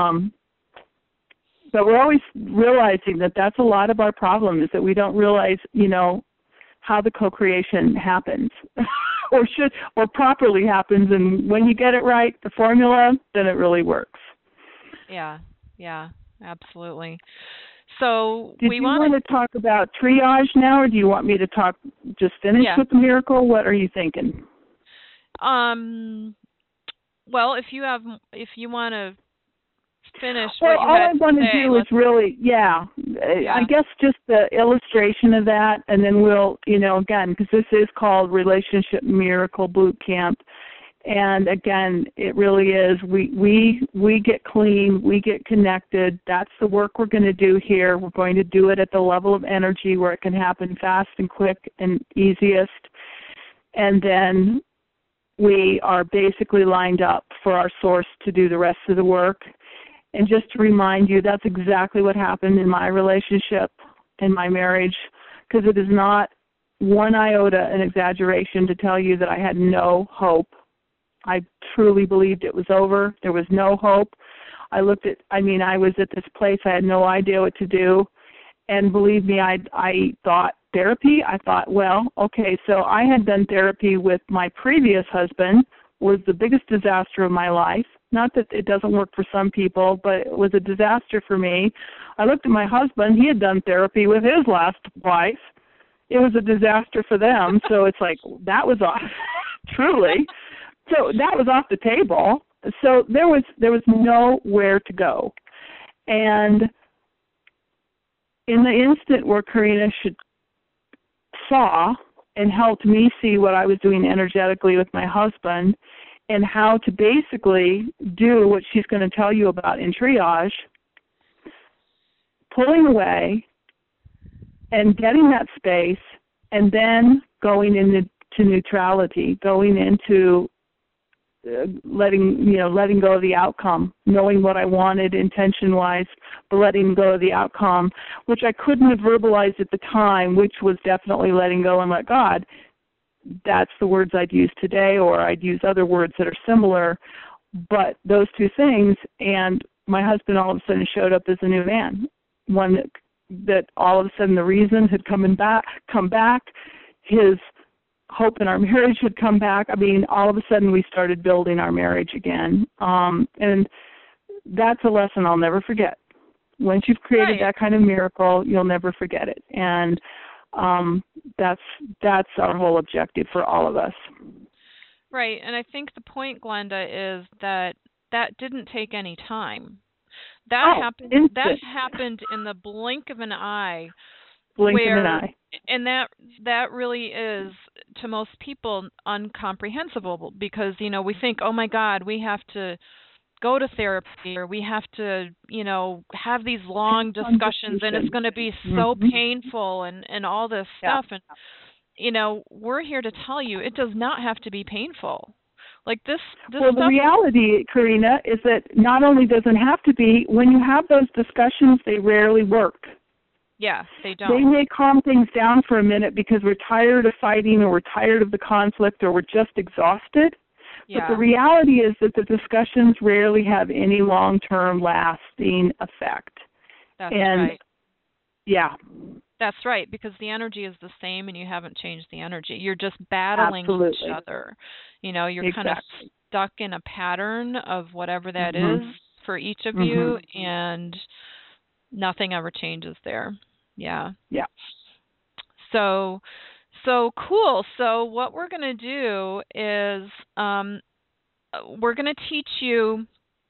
But we're always realizing that that's a lot of our problem, is that we don't realize, how the co-creation happens or properly happens. And when you get it right, the formula, then it really works. Yeah, absolutely. So Did you want to talk about triage now, or do you want me to just finish with the miracle? What are you thinking? Well, if you want to finish well, what you all had I want to say, do is really, I guess just the illustration of that, and then we'll, again, because this is called Relationship Miracle Boot Camp, And again, it really is. We get clean, we get connected. That's the work we're going to do here. We're going to do it at the level of energy where it can happen fast and quick and easiest. And then we are basically lined up for our source to do the rest of the work. And just to remind you, that's exactly what happened in my relationship, in my marriage, because it is not one iota an exaggeration to tell you that I had no hope. I truly believed it was over. There was no hope. I was at this place. I had no idea what to do. And believe me, I thought therapy. I thought, well, okay, so I had done therapy with my previous husband, was the biggest disaster of my life. Not that it doesn't work for some people, but it was a disaster for me. I looked at my husband. He had done therapy with his last wife. It was a disaster for them. So it's like, that was off, truly. So that was off the table. So there was nowhere to go. And in the instant where Karina saw and helped me see what I was doing energetically with my husband and how to basically do what she's going to tell you about in triage, pulling away and getting that space and then going into neutrality, going into letting go of the outcome, knowing what I wanted intention-wise, but letting go of the outcome, which I couldn't have verbalized at the time, which was definitely letting go and let God. That's the words I'd use today, or I'd use other words that are similar, but those two things, and my husband all of a sudden showed up as a new man, one that all of a sudden the reason had come back, his hope in our marriage had come back. I mean, all of a sudden we started building our marriage again. And that's a lesson I'll never forget. Once you've created that kind of miracle, you'll never forget it. And that's our whole objective for all of us. Right. And I think the point, Glenda, is that didn't take any time. That happened in the blink of an eye. And that really is, to most people, incomprehensible, because, we think, oh my God, we have to go to therapy, or we have to, have these long discussions, and it's going to be so painful and all this stuff. And, we're here to tell you it does not have to be painful. Like this well, the reality, Karina, is that not only does it have to be, when you have those discussions, they rarely work. Yeah, they don't. They may calm things down for a minute because we're tired of fighting, or we're tired of the conflict, or we're just exhausted. Yeah. But the reality is that the discussions rarely have any long-term lasting effect. That's right. Yeah. That's right, because the energy is the same and you haven't changed the energy. You're just battling each other. You're kind of stuck in a pattern of whatever that is for each of you, and nothing ever changes there. Yeah. Yeah. So cool. So what we're going to do is we're going to teach you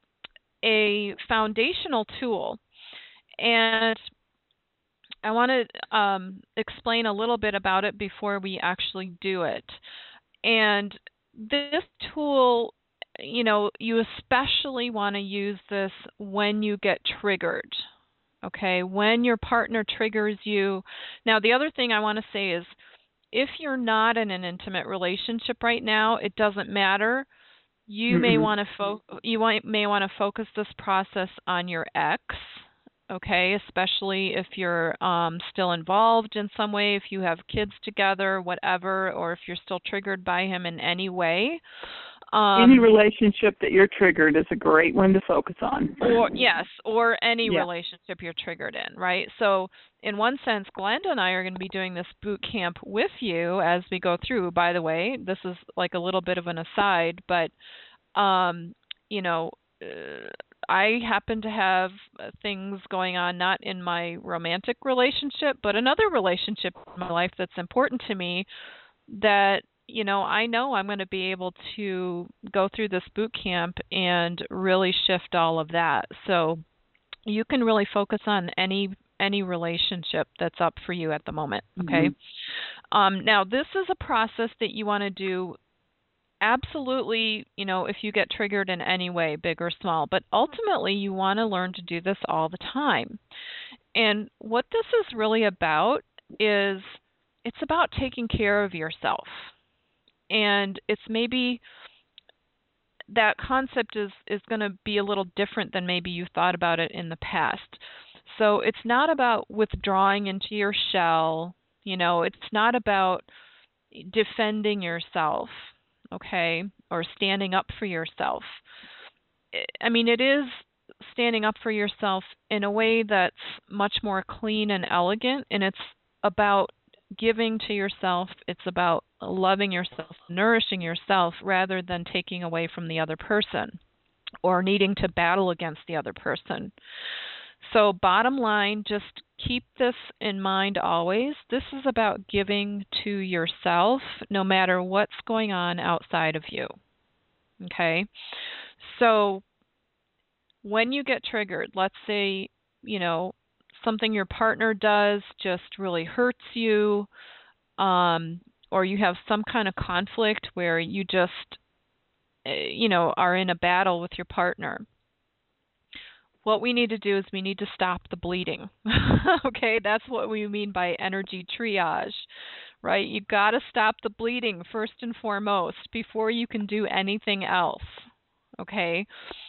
a foundational tool. And I want to explain a little bit about it before we actually do it. And this tool, you especially want to use this when you get triggered. Okay, when your partner triggers you. Now, the other thing I want to say is, if you're not in an intimate relationship right now, it doesn't matter. You may want to focus this process on your ex. Okay, especially if you're still involved in some way, if you have kids together, whatever, or if you're still triggered by him in any way. Any relationship that you're triggered is a great one to focus on. Or any relationship you're triggered in, right? So in one sense, Glenda and I are going to be doing this boot camp with you as we go through. By the way, this is like a little bit of an aside, but, I happen to have things going on, not in my romantic relationship, but another relationship in my life that's important to me that, I know I'm going to be able to go through this boot camp and really shift all of that. So you can really focus on any relationship that's up for you at the moment, okay? Now, this is a process that you want to do absolutely, if you get triggered in any way, big or small, but ultimately you want to learn to do this all the time. And what this is really about is it's about taking care of yourself. And it's maybe that concept is going to be a little different than maybe you thought about it in the past. So it's not about withdrawing into your shell, it's not about defending yourself, okay, or standing up for yourself. I mean, it is standing up for yourself in a way that's much more clean and elegant, and it's about giving to yourself. It's about loving yourself, nourishing yourself, rather than taking away from the other person or needing to battle against the other person. So bottom line, just keep this in mind always. This is about giving to yourself no matter what's going on outside of you. Okay? So when you get triggered, let's say, something your partner does just really hurts you, or you have some kind of conflict where you just, are in a battle with your partner. What we need to do is we need to stop the bleeding. Okay, that's what we mean by energy triage, right? You've got to stop the bleeding first and foremost before you can do anything else. Okay,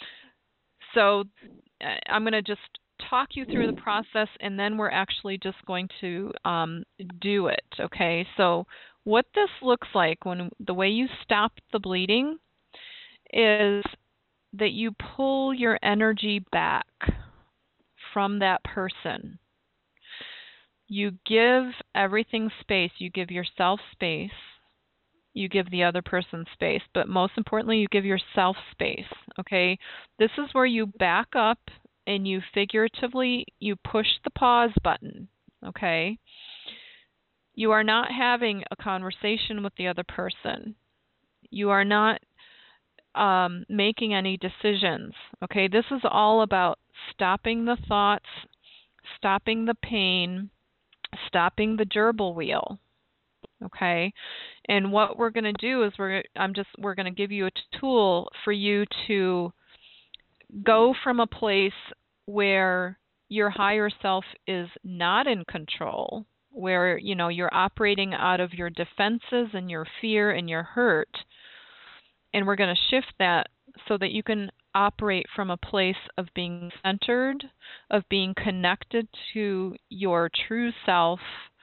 so I'm going to just talk you through the process, and then we're actually just going to do it. Okay, so what this looks like when the way you stop the bleeding is that you pull your energy back from that person. You give everything space. You give yourself space. You give the other person space. But most importantly, you give yourself space. Okay? This is where you back up and you figuratively, you push the pause button. Okay? You are not having a conversation with the other person. You are not making any decisions. Okay, this is all about stopping the thoughts, stopping the pain, stopping the gerbil wheel. Okay, and what we're going to do is we're going to give you a tool for you to go from a place where your higher self is not in control, where you're operating out of your defenses and your fear and your hurt. And we're going to shift that so that you can operate from a place of being centered, of being connected to your true self,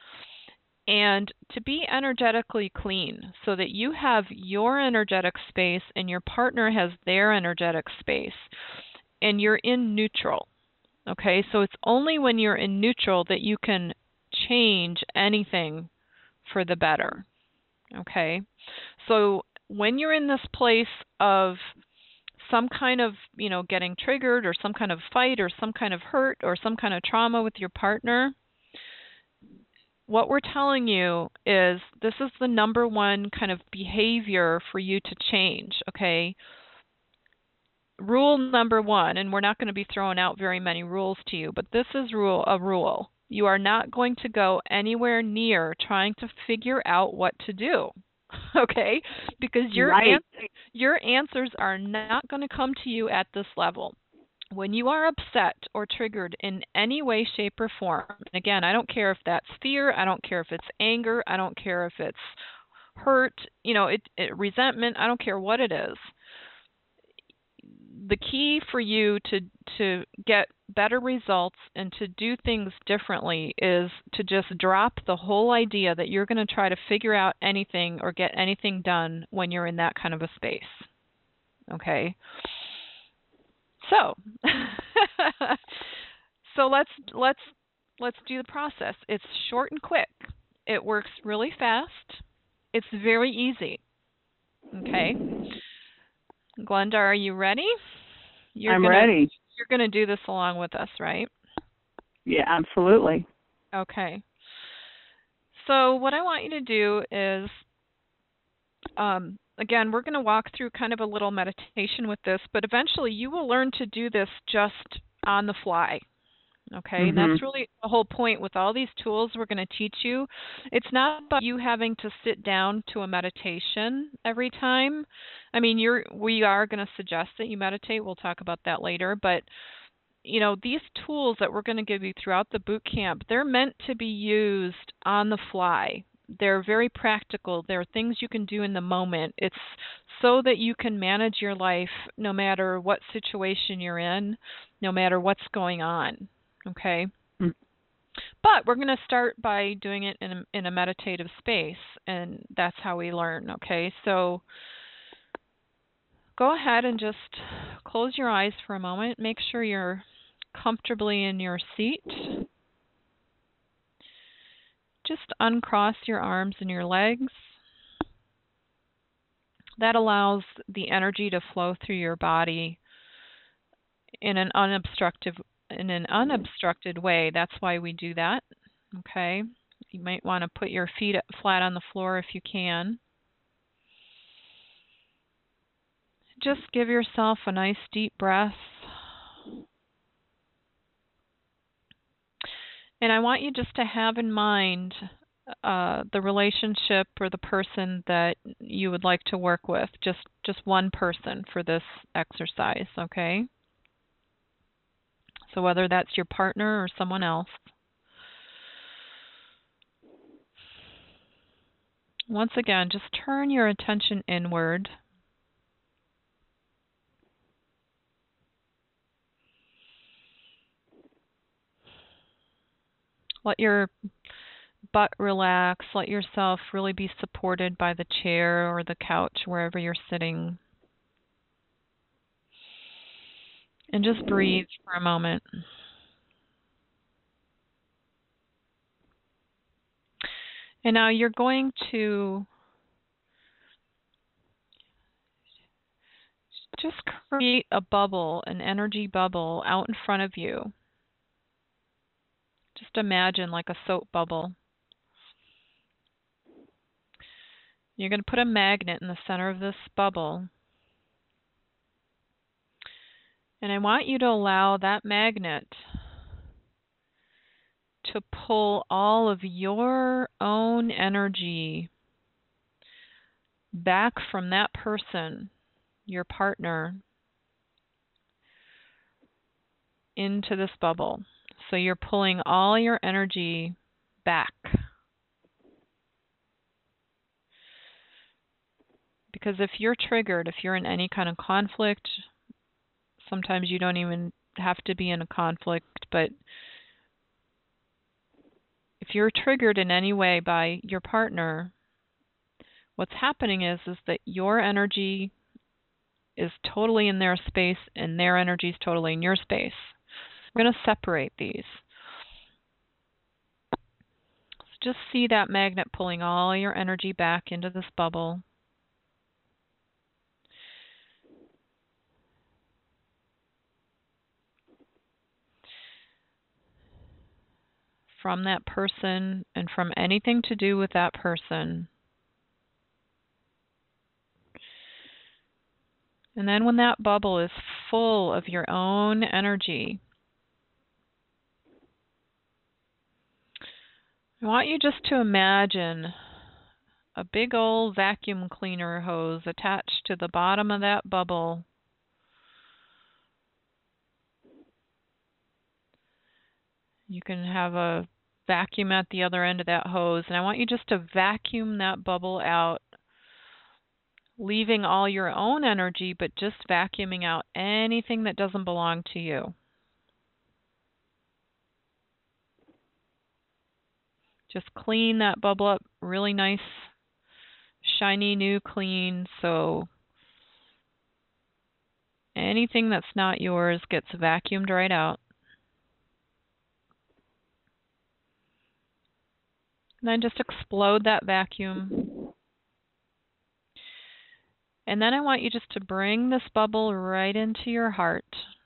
and to be energetically clean so that you have your energetic space and your partner has their energetic space, and you're in neutral. Okay, so it's only when you're in neutral that you can change anything for the better. Okay, so when you're in this place of some kind of, getting triggered or some kind of fight or some kind of hurt or some kind of trauma with your partner, what we're telling you is this is the number one kind of behavior for you to change, okay? Rule number one, and we're not going to be throwing out very many rules to you, but this is a rule. You are not going to go anywhere near trying to figure out what to do. Okay, because your answers are not going to come to you at this level. When you are upset or triggered in any way, shape, or form, again, I don't care if that's fear, I don't care if it's anger, I don't care if it's hurt, resentment, I don't care what it is. The key for you to get better results and to do things differently is to just drop the whole idea that you're going to try to figure out anything or get anything done when you're in that kind of a space. Okay? So, let's do the process. It's short and quick. It works really fast. It's very easy. Okay? Glenda, are you ready? I'm ready. You're going to do this along with us, right? Yeah, absolutely. Okay. So what I want you to do is, again, we're going to walk through kind of a little meditation with this, but eventually you will learn to do this just on the fly. Okay, and Mhm. that's really the whole point with all these tools we're going to teach you. It's not about you having to sit down to a meditation every time. I mean, we are going to suggest that you meditate. We'll talk about that later, but these tools that we're going to give you throughout the boot camp, they're meant to be used on the fly. They're very practical. They're things you can do in the moment. It's so that you can manage your life no matter what situation you're in, no matter what's going on. Okay? Mm. But we're going to start by doing it in a meditative space, and that's how we learn. Okay? So go ahead and just close your eyes for a moment. Make sure you're comfortably in your seat. Just uncross your arms and your legs. That allows the energy to flow through your body in an unobstructed way. That's why we do that. Okay? You might want to put your feet flat on the floor if you can. Just give yourself a nice deep breath. And I want you just to have in mind the relationship or the person that you would like to work with. Just one person for this exercise, okay? So whether that's your partner or someone else. Once again, just turn your attention inward. Let your butt relax. Let yourself really be supported by the chair or the couch, wherever you're sitting. And just breathe for a moment. And now you're going to just create a bubble, an energy bubble out in front of you. Just imagine like a soap bubble. You're going to put a magnet in the center of this bubble. And I want you to allow that magnet to pull all of your own energy back from that person, your partner, into this bubble. So you're pulling all your energy back. Because if you're triggered, if you're in any kind of conflict, sometimes you don't even have to be in a conflict, but if you're triggered in any way by your partner, what's happening is that your energy is totally in their space and their energy is totally in your space. We're going to separate these. So just see that magnet pulling all your energy back into this bubble. From that person and from anything to do with that person. And then when that bubble is full of your own energy, I want you just to imagine a big old vacuum cleaner hose attached to the bottom of that bubble. You can have a vacuum at the other end of that hose, and I want you just to vacuum that bubble out, leaving all your own energy, but just vacuuming out anything that doesn't belong to you. Just clean that bubble up really nice, shiny, new, clean, so anything that's not yours gets vacuumed right out. And then just explode that vacuum. And then I want you just to bring this bubble right into your heart.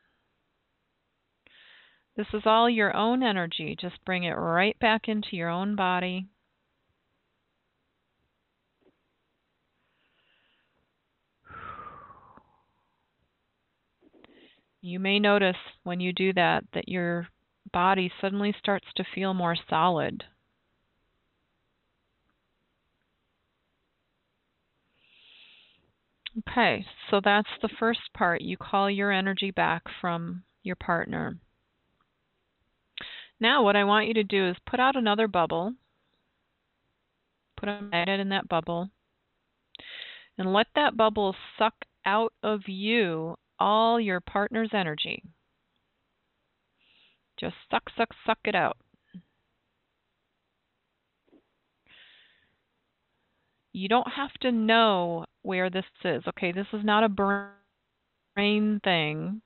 This is all your own energy. Just bring it right back into your own body. You may notice when you do that that your body suddenly starts to feel more solid. Okay, so that's the first part. You call your energy back from your partner. Now what I want you to do is put out another bubble. Put a magnet in that bubble. And let that bubble suck out of you all your partner's energy. Just suck, suck, suck it out. You don't have to know where this is. Okay, this is not a brain thing.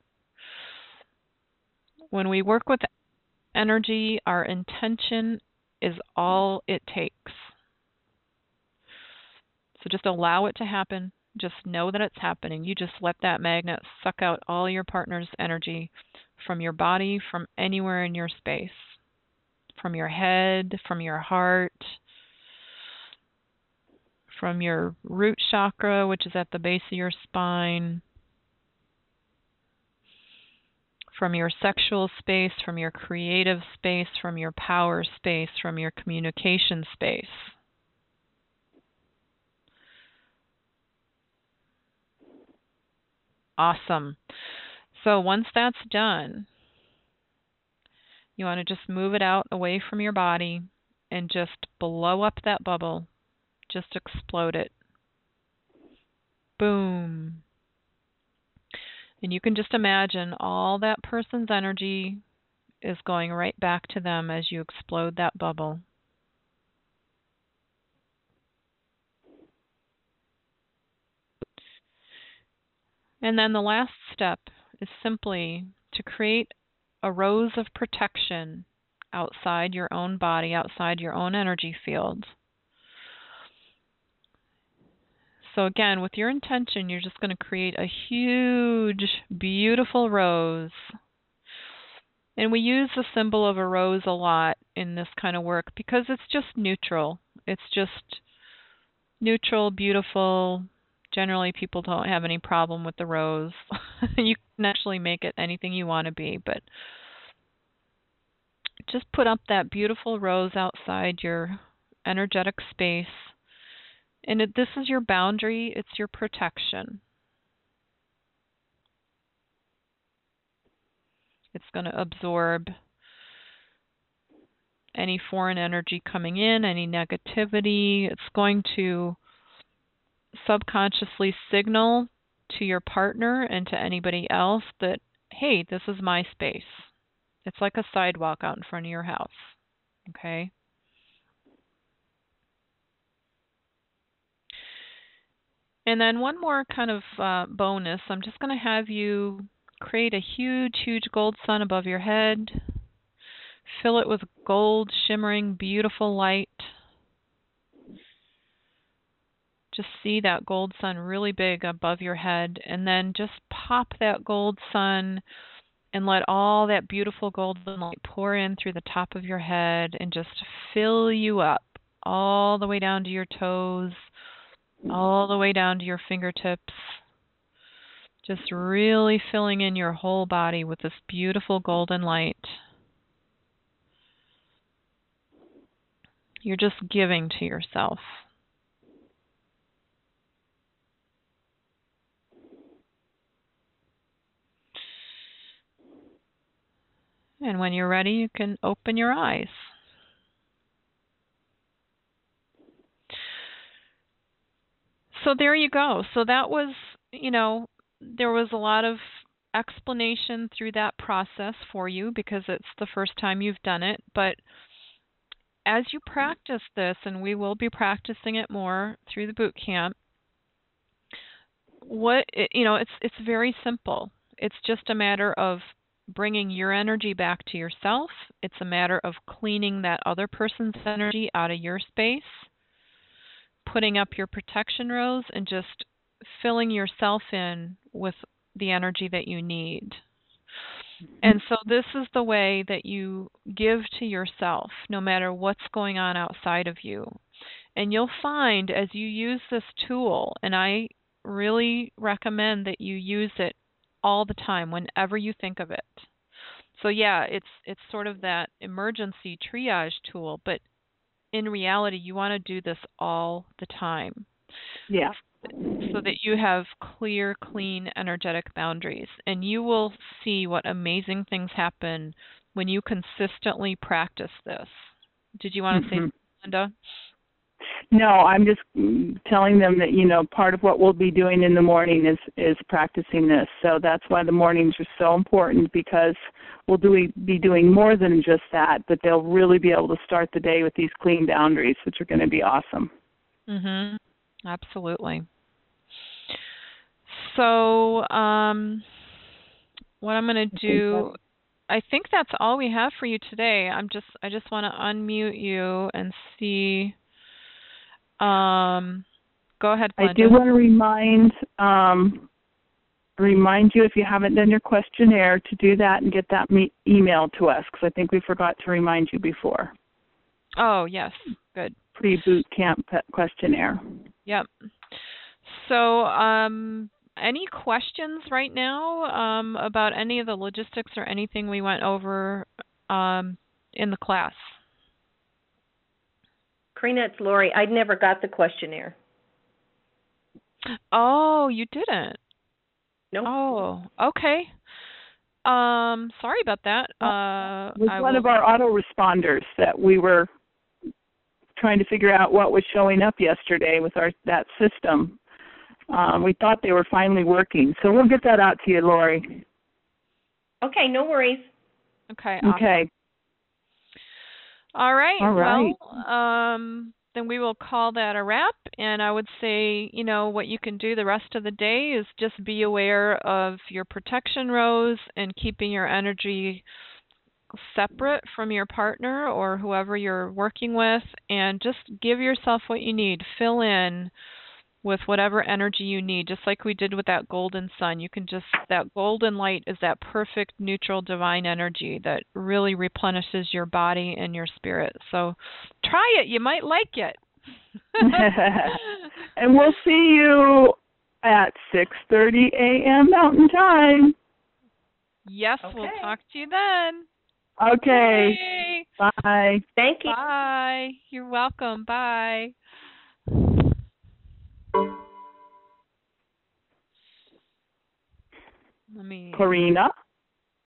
When we work with energy, our intention is all it takes. So just allow it to happen. Just know that it's happening. You just let that magnet suck out all your partner's energy from your body, from anywhere in your space, from your head, from your heart, from your root chakra, which is at the base of your spine, from your sexual space, from your creative space, from your power space, from your communication space. Awesome. So once that's done, you want to just move it out away from your body and just blow up that bubble. Just explode it. Boom. And you can just imagine all that person's energy is going right back to them as you explode that bubble. And then the last step is simply to create a rose of protection outside your own body, outside your own energy field. So again, with your intention, you're just going to create a huge, beautiful rose. And we use the symbol of a rose a lot in this kind of work because it's just neutral. It's just neutral, beautiful. Generally, people don't have any problem with the rose. You can actually make it anything you want to be, but just put up that beautiful rose outside your energetic space. And this is your boundary, it's your protection. It's going to absorb any foreign energy coming in, any negativity. It's going to subconsciously signal to your partner and to anybody else that, hey, this is my space. It's like a sidewalk out in front of your house. Okay? And then one more kind of bonus. I'm just going to have you create a huge, huge gold sun above your head. Fill it with gold, shimmering, beautiful light. Just see that gold sun really big above your head, and then just pop that gold sun and let all that beautiful golden light pour in through the top of your head and just fill you up all the way down to your toes, all the way down to your fingertips. Just really filling in your whole body with this beautiful golden light. You're just giving to yourself. And when you're ready, you can open your eyes. So there you go. So that was, there was a lot of explanation through that process for you because it's the first time you've done it. But as you practice this, and we will be practicing it more through the boot camp, it's very simple. It's just a matter of bringing your energy back to yourself. It's a matter of cleaning that other person's energy out of your space, putting up your protection rose, and just filling yourself in with the energy that you need. And so this is the way that you give to yourself, no matter what's going on outside of you. And you'll find as you use this tool, and I really recommend that you use it all the time whenever you think of it. So yeah, it's sort of that emergency triage tool, but in reality, you want to do this all the time Yeah. so that you have clear, clean, energetic boundaries. And you will see what amazing things happen when you consistently practice this. Did you want to say something, Linda? No, I'm just telling them that, part of what we'll be doing in the morning is practicing this. So that's why the mornings are so important, because we'll be doing more than just that, but they'll really be able to start the day with these clean boundaries, which are going to be awesome. Mhm. Absolutely. So, what I'm going to do, I think that's all we have for you today. I just want to unmute you and see. Go ahead, Glenda. I do want to remind you, if you haven't done your questionnaire, to do that and get that emailed to us, because I think we forgot to remind you before. Oh, yes. Good. Pre-boot camp questionnaire. Yep. So, any questions right now about any of the logistics or anything we went over in the class? Karina, it's Lori. I never got the questionnaire. Oh, you didn't? Nope. Oh, okay. Sorry about that. It was one of our autoresponders that we were trying to figure out what was showing up yesterday with that system. We thought they were finally working, so we'll get that out to you, Lori. Okay, no worries. Okay. Awesome. Okay. All right. All right. Well, then we will call that a wrap. And I would say, what you can do the rest of the day is just be aware of your protection rows and keeping your energy separate from your partner or whoever you're working with, and just give yourself what you need. Fill in with whatever energy you need, just like we did with that golden sun. That golden light is that perfect neutral divine energy that really replenishes your body and your spirit. So try it. You might like it. And we'll see you at 6:30 a.m. Mountain Time. Yes, Okay. We'll talk to you then. Okay. Yay. Bye. Thank you. Bye. You're welcome. Bye. Karina?